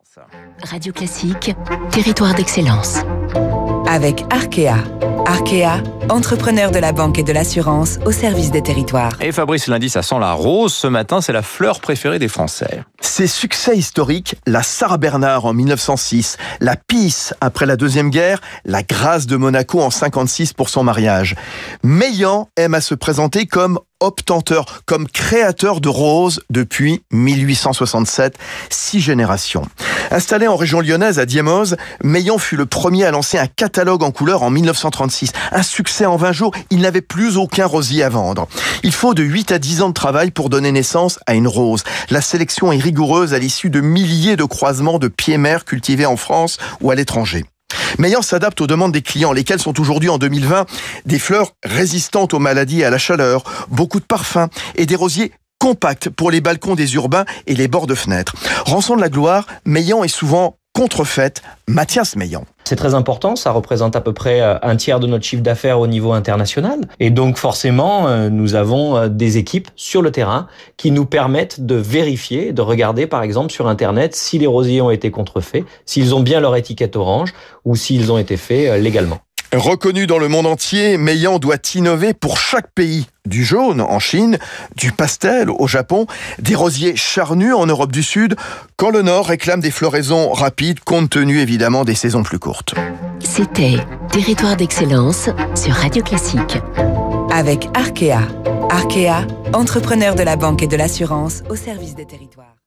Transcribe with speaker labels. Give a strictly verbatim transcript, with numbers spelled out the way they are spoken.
Speaker 1: France.
Speaker 2: Radio Classique, territoire d'excellence.
Speaker 3: Avec Arkea. Arkea, entrepreneur de la banque et de l'assurance au service des territoires.
Speaker 1: Et Fabrice, lundi, ça sent la rose. Ce matin, c'est la fleur préférée des Français.
Speaker 4: Ses succès historiques, la Sarah Bernard en mille neuf cent six, la Peace après la Deuxième Guerre, la Grâce de Monaco en cinquante-six pour son mariage. Meillan aime à se présenter comme obtenteur, comme créateur de roses depuis mille huit cent soixante-sept, six générations. Installé en région lyonnaise à Diemose, Meillan fut le premier à lancer un catalogue en couleurs en mille neuf cent trente-six. Un succès en vingt jours, il n'avait plus aucun rosier à vendre. Il faut de huit à dix ans de travail pour donner naissance à une rose. La sélection est rigoureuse à l'issue de milliers de croisements de pieds-mères cultivés en France ou à l'étranger. Meillan s'adapte aux demandes des clients, lesquels sont aujourd'hui en deux mille vingt des fleurs résistantes aux maladies et à la chaleur, beaucoup de parfums et des rosiers compacts pour les balcons des urbains et les bords de fenêtres. Rançon de la gloire, Meillan est souvent contrefaite. Mathias Meillan.
Speaker 5: C'est très important, ça représente à peu près un tiers de notre chiffre d'affaires au niveau international. Et donc forcément, nous avons des équipes sur le terrain qui nous permettent de vérifier, de regarder par exemple sur Internet si les rosiers ont été contrefaits, s'ils ont bien leur étiquette orange ou s'ils ont été faits légalement.
Speaker 4: Reconnu dans le monde entier, Meillan doit innover pour chaque pays. Du jaune en Chine, du pastel au Japon, des rosiers charnus en Europe du Sud, quand le Nord réclame des floraisons rapides compte tenu évidemment des saisons plus courtes.
Speaker 2: C'était Territoire d'excellence sur Radio Classique.
Speaker 3: Avec Arkea. Arkea, entrepreneur de la banque et de l'assurance au service des territoires.